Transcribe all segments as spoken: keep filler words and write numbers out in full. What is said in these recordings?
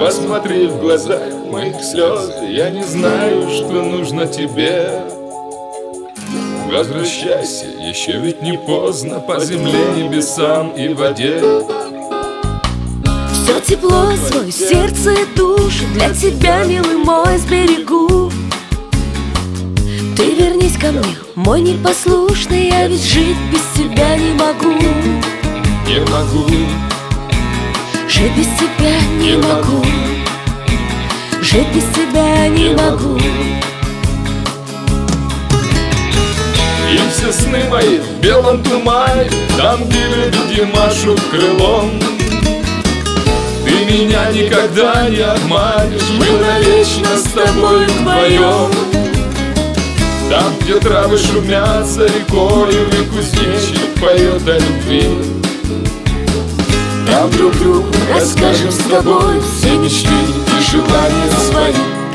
Посмотри в глаза моих слез, я не знаю, что нужно тебе. Возвращайся, еще ведь не поздно, по земле, небесам и воде. Все тепло свое сердце и душу для тебя, милый мой, сберегу. Ты вернись ко мне, мой непослушный, я ведь жить без тебя не могу. Не могу, жить без тебя не могу, жить без тебя не могу. И все сны мои в белом тумане, там, где люди машут крылом. Ты меня никогда не обманешь, мы навечно с тобой вдвоем. Там, где травы шумят за рекою, и кузнечик поет о любви. Там друг другу расскажем с тобой все мечты и желания свои.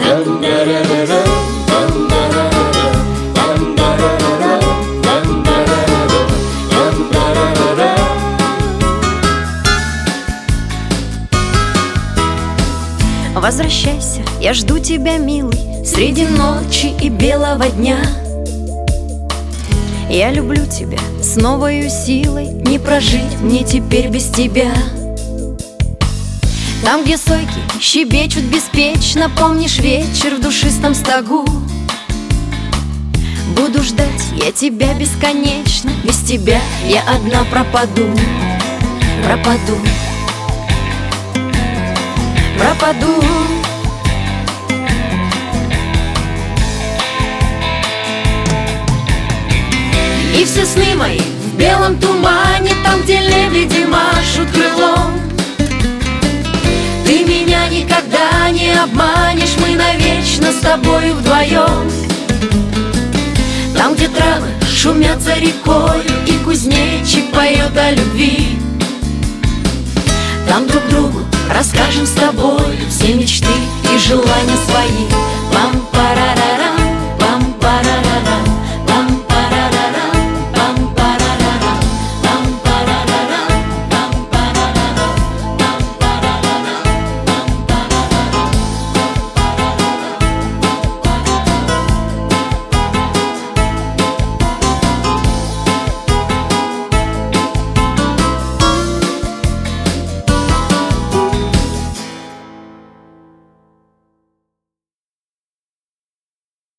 Возвращайся, я жду тебя, милый, среди ночи и белого дня. Я люблю тебя с новою силой, не прожить мне теперь без тебя. Там, где сойки щебечут беспечно, помнишь вечер в душистом стогу. Буду ждать я тебя бесконечно, без тебя я одна пропаду, пропаду, пропаду. И все сны мои в белом тумане, там, где лебеди машут крылом. Ты меня никогда не обманешь, мы навечно с тобою вдвоем. Там, где травы шумят за рекой, и кузнечик поет о любви. Там друг другу расскажем с тобой все мечты и желания свои.